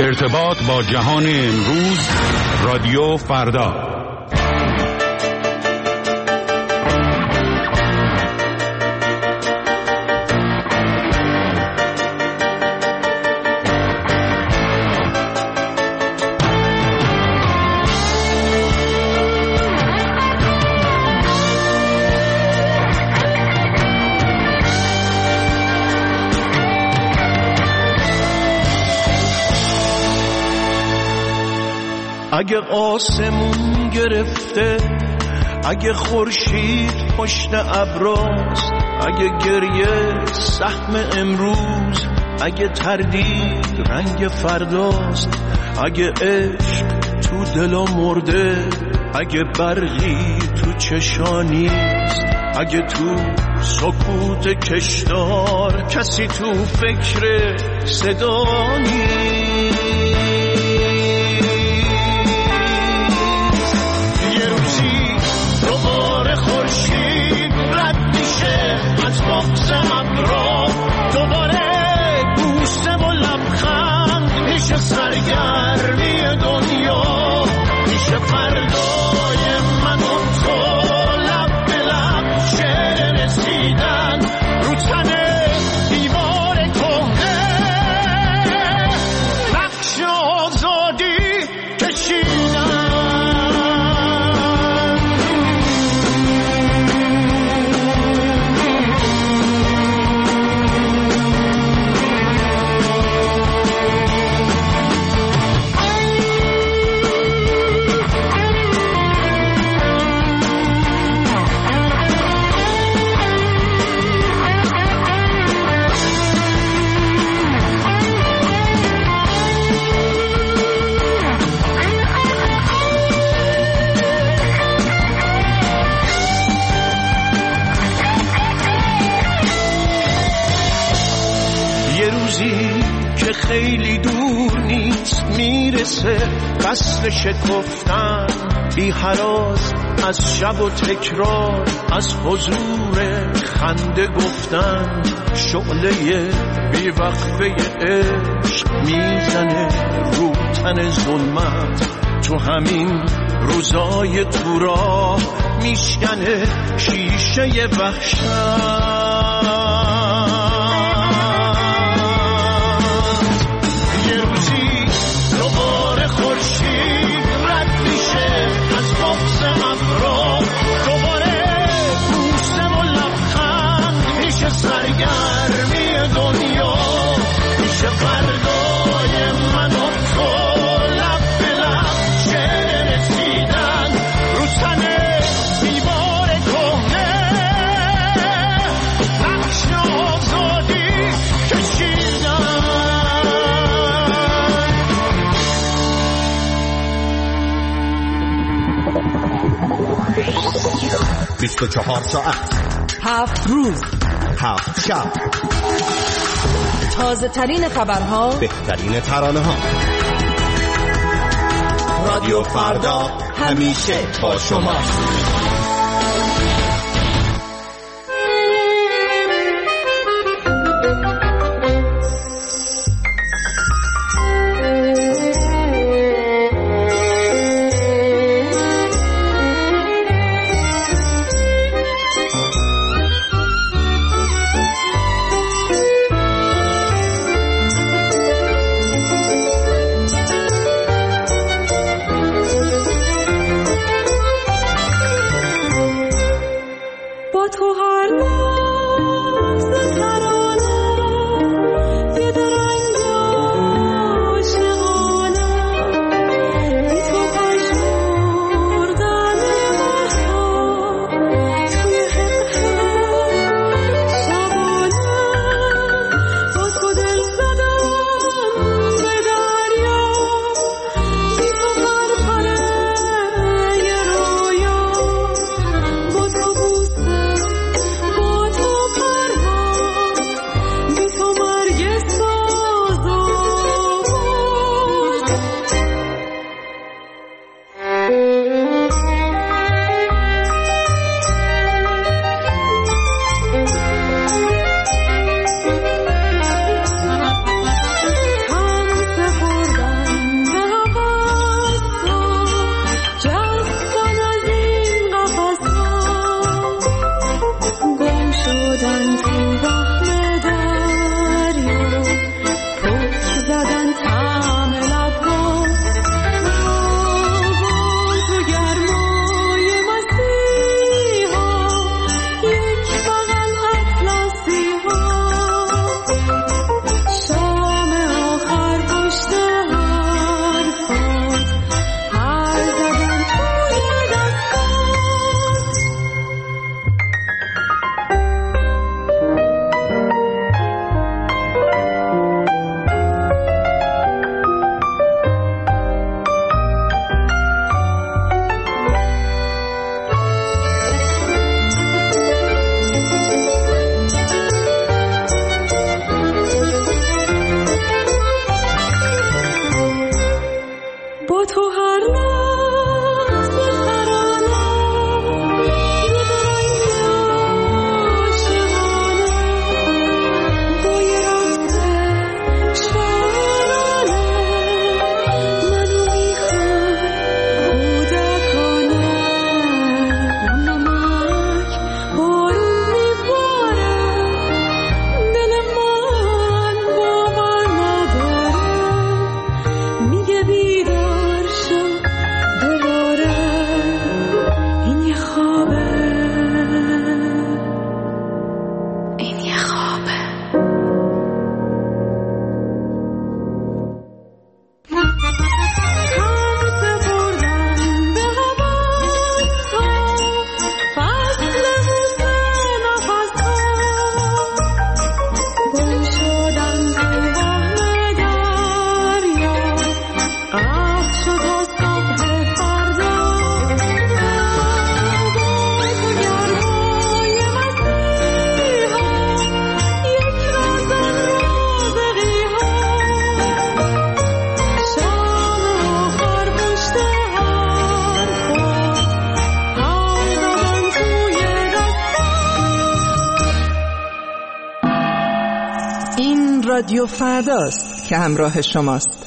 ارتباط با جهان امروز، رادیو فردا. اگه آسمون گرفته، اگه خورشید پشت ابراست، اگه گریه سهم امروز، اگه تردید رنگ فرداست، اگه عشق تو دلا مرده، اگه برقی تو چشانیست، اگه تو سکوت کشدار کسی تو فکر صدا نیست، خورشید رد میشه از بغض ابرا، دوباره بوسه و لبخند میشه سرگرمی دنیا، میشه فردای من و تو لب به لب شعر رسیدن رو تن دیوار کهنه، نقش آزادی کشیدن. خیلی دور نیست میرسه قصد شکفتن، بی هراس از شب و تکرار، از حضور خنده گفتن، شعله بی وقفه عشق میزنه رو تن ظلمت، تو همین روزای تو راه میشکنه شیشه وحشت. خورشید رد میشه از بغض ابرا، دوباره بوسه و لبخند میشه سرگرمی دنیا، میشه فردای من و تو لب به لب شعر رسیدن رو تن دیوار کهنه، نقش آزادی کشیدن. 24 ساعت 7 روز 7 شب، تازه ترین خبرها، بهترین ترانه ها. رادیو فردا همیشه با شما. رادیو فرداست که همراه شماست.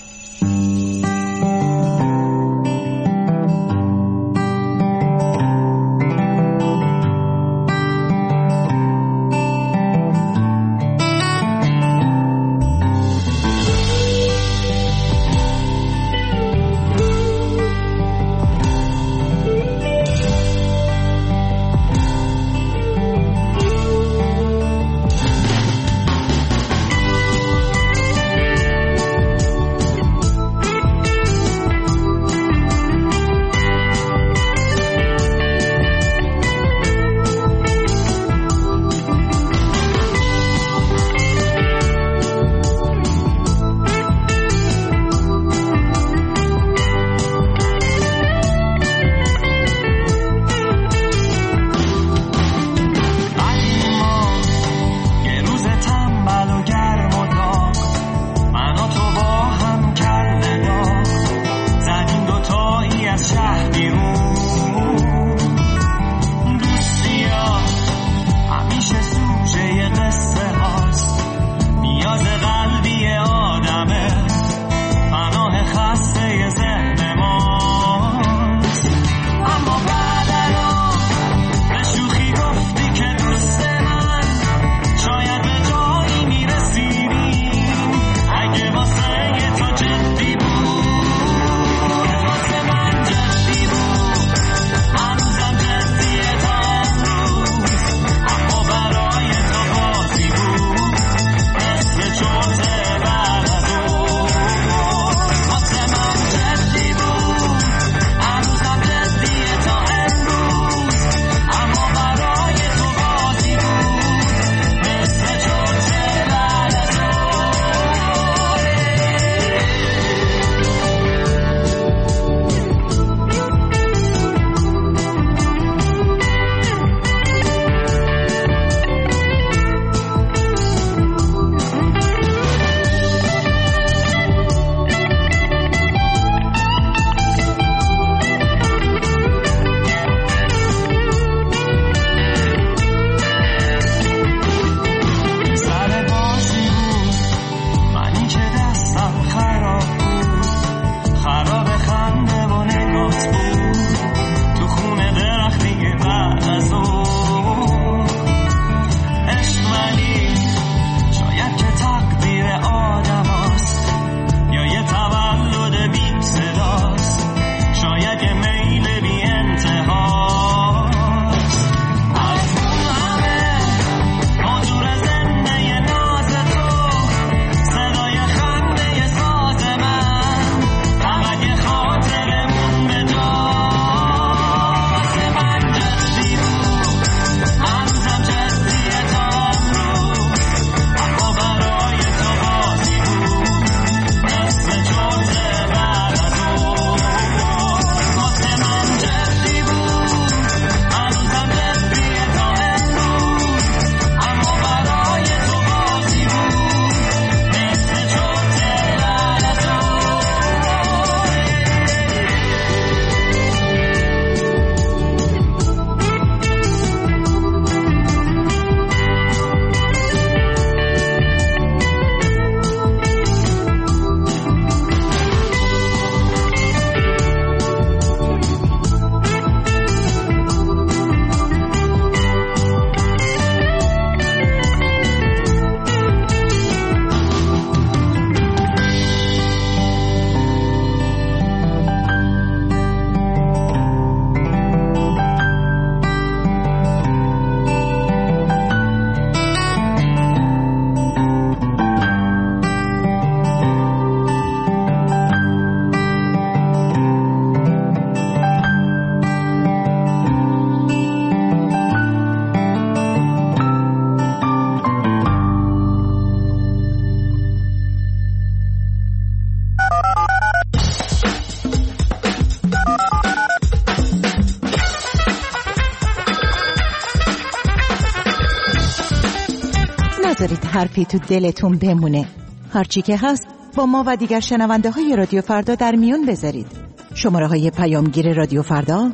نذارید حرفی تو دلتون بمونه. هرچی که هست با ما و دیگر شنونده های رادیو فردا در میون بذارید. شماره های پیامگیر رادیو فردا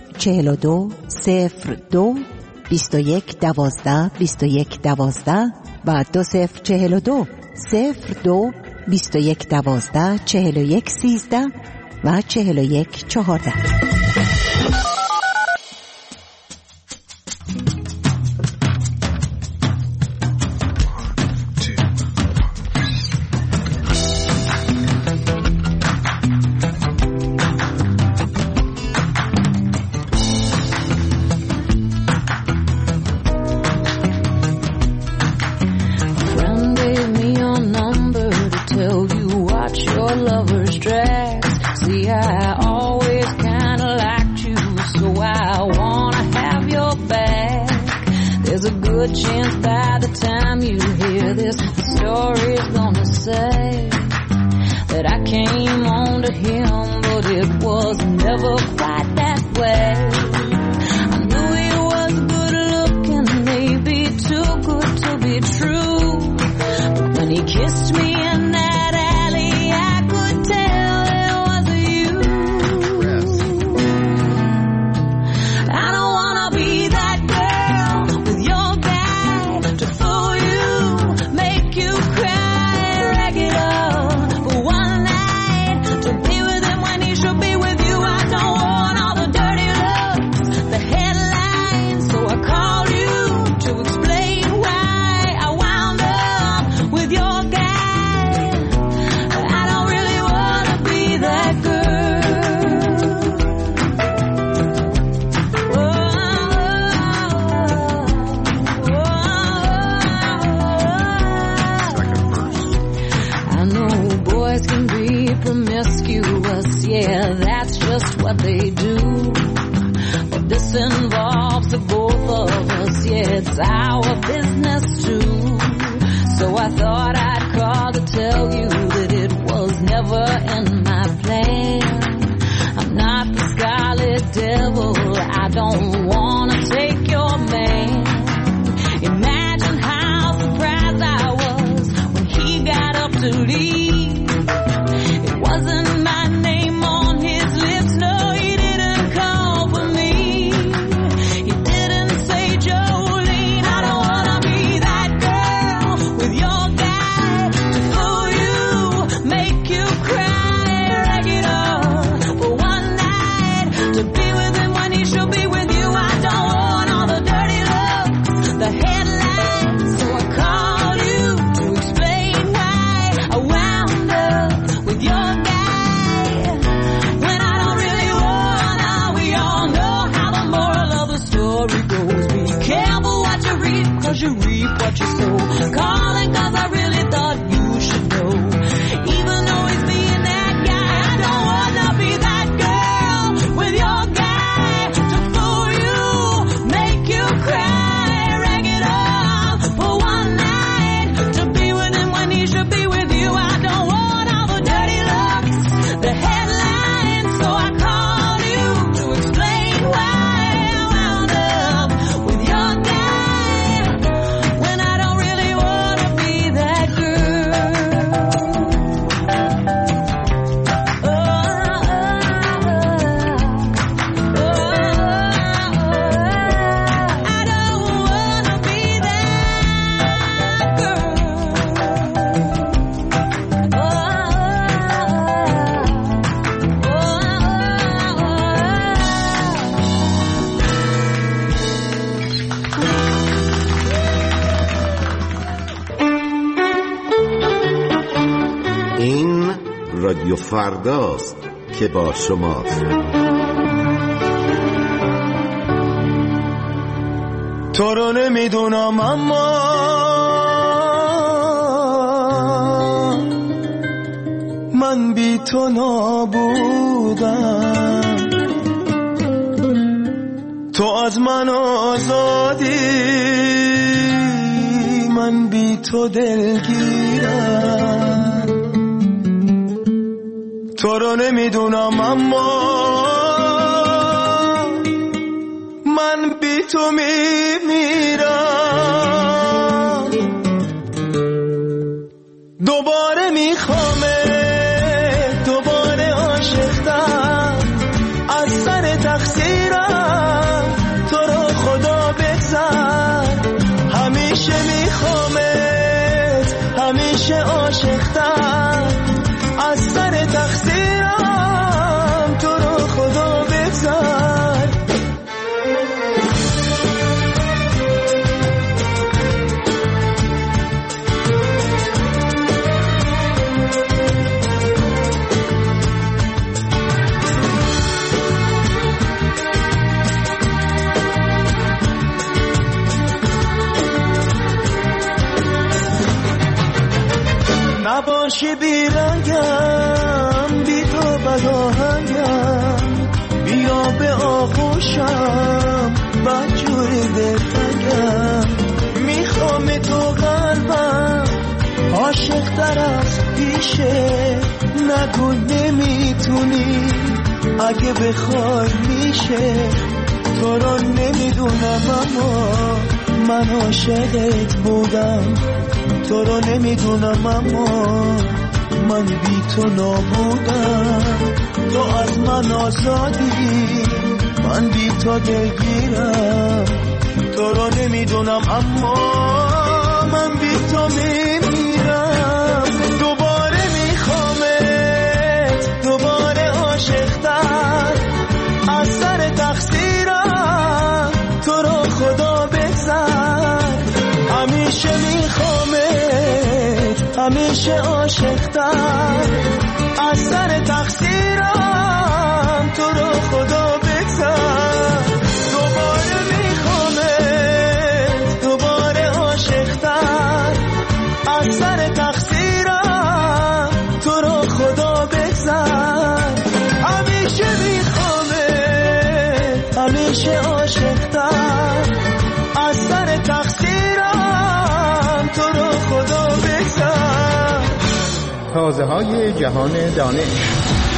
2042 02 21 12 21 12 و 2042 02 21 12 41 13 و 41 14. Good chance by the time you hear this, the story's gonna say that I came on to him, but it was never quite that way. I knew he was good looking, maybe too good to be true, but when he kissed me in that alley, I could tell it was you. I don't wanna be that girl with your what they do, but this involves the both of us. Yeah, it's our business too. So I thought I'd call to tell you that it was never in my plan. I'm not the scarlet devil, I don't wanna take your man. Imagine how surprised I was when he got up to leave. It wasn't my name on his lips, no, he didn't call for me. He didn't say, Jolene, I don't wanna be that girl with your guy to fool you, make you cry, rag it up for one night, to be with him when he should be with you. I don't want all the dirty looks, the headlines, so I called you to explain why I wound up with your guy. You reap what you sow. Calling cause I really thought you should know. Even though he's being that guy, I don't wanna be that girl with your guy to fool you, make you cry, rag it up for one night, to be with him when he should be with you. I don't want all the dirty looks, the headlines, so I called you to explain why I wound up with your guy. رادیو فرداست که با شماست. تو رو نمیدونم اما من بی تو نابودم، تو از من آزادی، من بی تو دلگیرم. تو رو نمیدونم اما من بی تو میمیرم. دوباره میخوامه، دوباره عاشقتم، از سر تقصیرم تو رو خدا بگذر. همیشه میخوامه، بیرنگم، بی تو بداهنگم، بیا به آغوشم بدجور دلتنگم. میخوام تو قلبم عاشق در از پیشه، نگو نمیتونی اگه بخوای میشه. تو رو نمیدونم اما من عاشقت بودم، تو رو نمیدونم اما من بی تو نابودم. تو از من آزادی، من بی تو دلگیرم. تو رو نمیدونم اما من بی تو میمیرم. دوباره میخوامت، دوباره عاشق‌تر، از سر تقصیرم تو رو خدا بگذر. همیشه میخوامت، همیشه عاشق‌تر، از سر تقصیرم تو رو خدا بگذر. دوباره میخوامت، دوباره عاشق‌تر، از سر تقصیرم تو رو خدا بگذر. همیشه میخوامت، همیشه عاشق‌تر، از سر تقصیرم تو رو خدا بگذر. تازه های جهان دانش.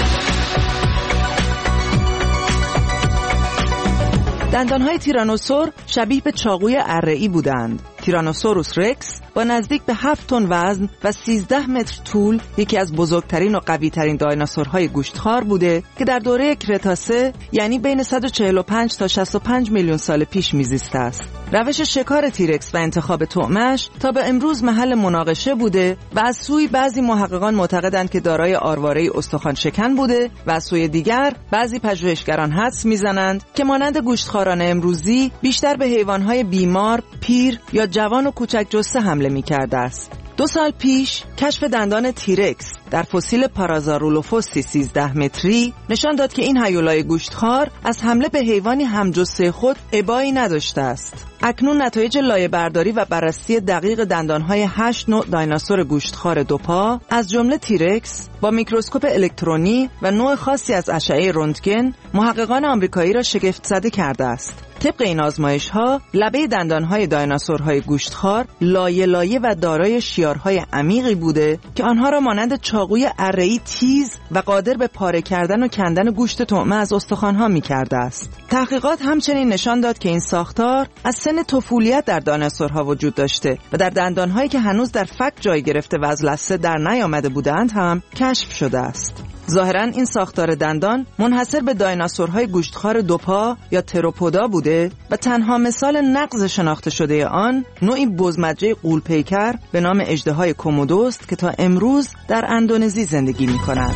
دندانهای تیرانوسور شبیه به چاقوی اره‌ای بودند. تیرانوسوروس رکس با نزدیک به 7 تن وزن و 13 متر طول یکی از بزرگترین و قوی‌ترین دایناسورهای گوشتخوار بوده که در دوره کرتاسه یعنی بین 145 تا 65 میلیون سال پیش میزیسته است. روش شکار تیرکس و انتخاب طعمش تا به امروز محل مناقشه بوده و از سوی بعضی محققان معتقدند که دارای آرواره استخوان شکن بوده و از سوی دیگر بعضی پژوهشگران حدس میزنند که مانند گوشتخواران امروزی بیشتر به حیوانهای بیمار، پیر یا جوان و کوچک جثه حمله می‌کرده است. 2 سال پیش کشف دندان تیرکس در فسیل پارازارولوفوسی 13 متری نشان داد که این هیولای گوشتخوار از حمله به حیوانی همجثه خود ابایی نداشته است. اکنون نتایج لایه‌برداری و بررسی دقیق دندانهای 8 نوع دایناسور گوشتخوار دوپا از جمله تیرکس با میکروسکوپ الکترونی و نوع خاصی از اشعه رنتگن محققان آمریکایی را شگفت زده کرده است. طبق این آزمایش‌ها لبه دندانهای دایناسورهای گوشتخوار لایه لایه و دارای شیارهای عمیقی بوده که آنها را مانند چاقوی اره‌ای تیز و قادر به پاره کردن و کندن گوشت طعمه از استخوان‌ها می‌کرده است. تحقیقات همچنین نشان داد که این ساختار از سن طفولیت در دایناسورها وجود داشته و در دندانهایی که هنوز در فک جای گرفته و از لثه در نیامده بودند هم کشف شده است. ظاهراً این ساختار دندان منحصر به دایناسورهای گوشتخوار دوپا یا تروپودا بوده و تنها مثال نقض شناخته شده آن نوعی بزمجه غول‌پیکر به نام اژدهای کومودو است که تا امروز در اندونزی زندگی می‌کند.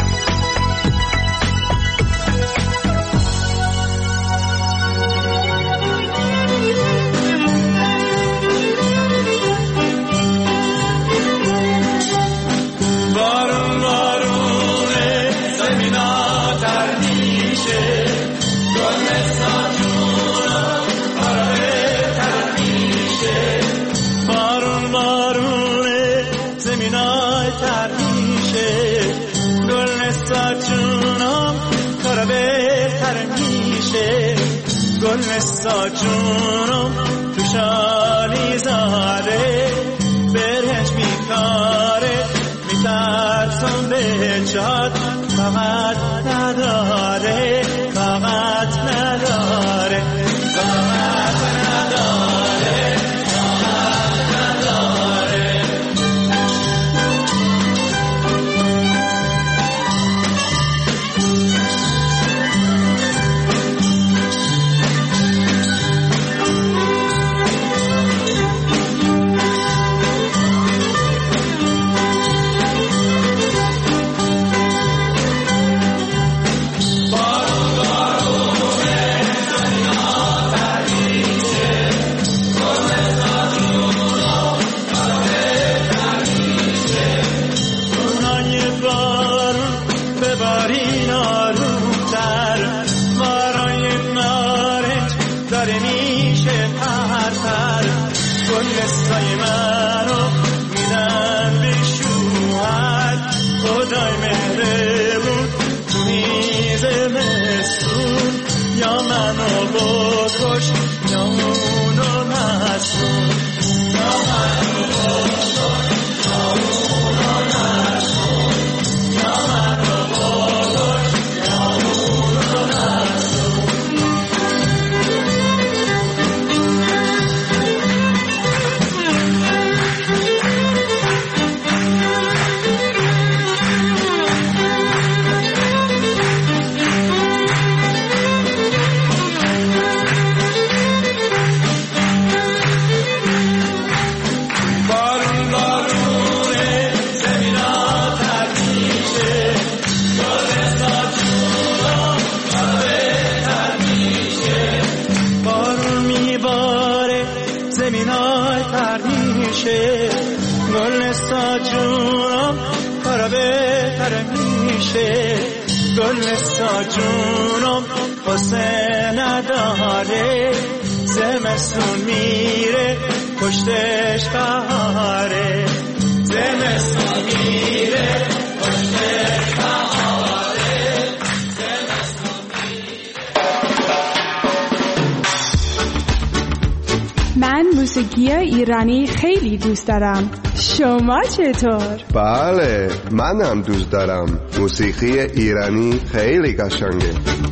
نسا جونم تو شالی زاره برهنج میکاره میترسم به جاد فقط نداره فقط نداره فقط نداره فقط نداره. منو بکش یا اونو نسون یا منو بکش یا اونو نسون یا منو بکش یا اونو نسون گلستا جونم قصه نداره زمستون میره پشتش بهاره زمستون میره پشتش بهاره زمستون میره. من موسیقی ایرانی خیلی دوست دارم. شما چطور؟ بله منم دوست دارم. موسیقی ایرانی خیلی قشنگه.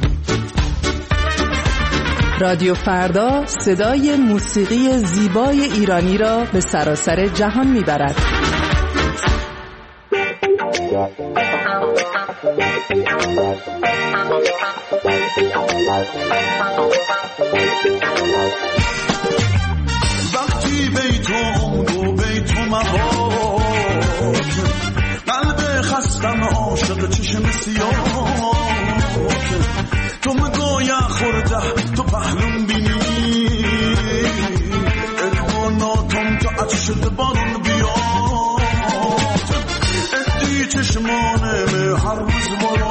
رادیو فردا صدای موسیقی زیبای ایرانی را به سراسر جهان میبرد. وقتی بیتون و بیتون مباد قلب خستم عاشق چشم سیاه تو مگویا خورده تو پهلوم بینی ارماناتم تو عطشت بارون بیاد ادی چشمانم هر روز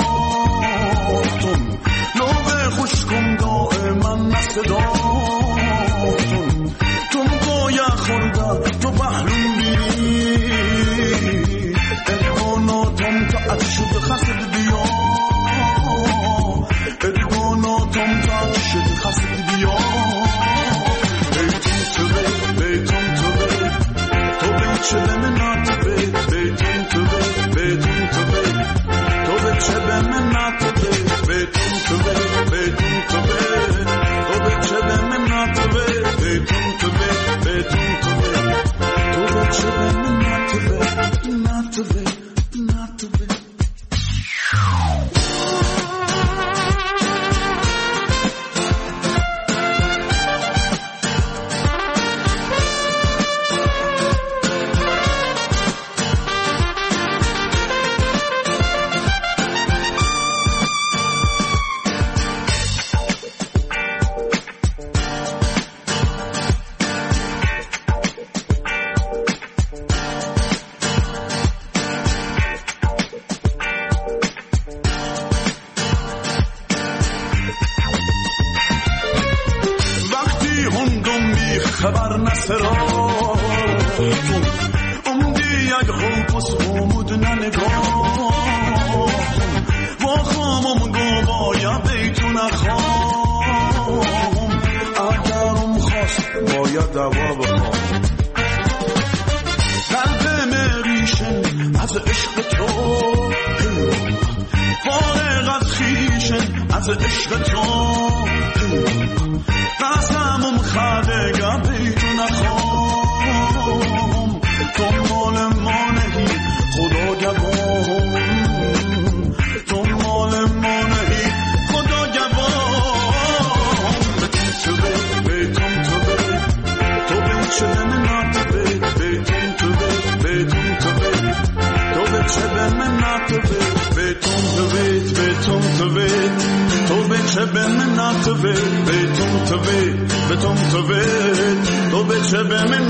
مراتم لوبه خوشکم دائما نصداتم تو مگویا خورده تو پهلوم بینی ارماناتم تو عطشت خسد بیاد ادواناتم تاشد خسد بیا بیتون تو بیتون تو تو بیچه به من بیتون تو بیتون تو تو بیچه به من بیتون تو بیتون تو تو بیچه به من بیتون تو بیتون تو تو بیچه به من خبر نسراتون امدی یک خوبس خومود ننگاتون با خامم گو باید بیتون خام اگرم خواست باید دوا بخوام قلب مریشن از عشق تو فارغ از خیشن از عشق تو قسمم خدگه بیتو نخوام تو مال ما نهی خدا گوام تو مال ما نهی خدا گوام بیتون تو تو بیچه به من بیتون تو بیتون تو تو بیچه به من بیتون تو بیتون تو تو بیچه به من بیتون تو بیتون تو تو بیچه به من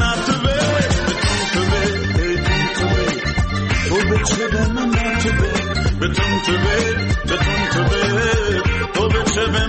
تو بیچه به من بیتون تو بیتون تو تو بیچه به